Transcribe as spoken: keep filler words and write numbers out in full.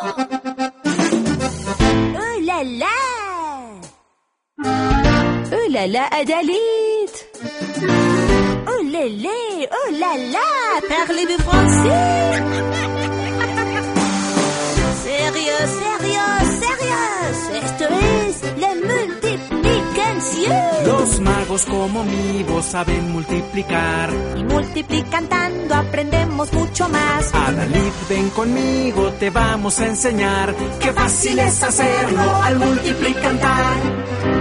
Oh là là! Oh là là, Adalid! Oh là là! Oh là là! Parlez-vous français? Sérieux, sérieux, sérieux. Esto es la multiplicación. Los magos como mi voz saben multiplicar. Y multiplicando aprendemos mucho más. Adalid, ven conmigo, te vamos a enseñar. Qué fácil es hacerlo al multiplicar.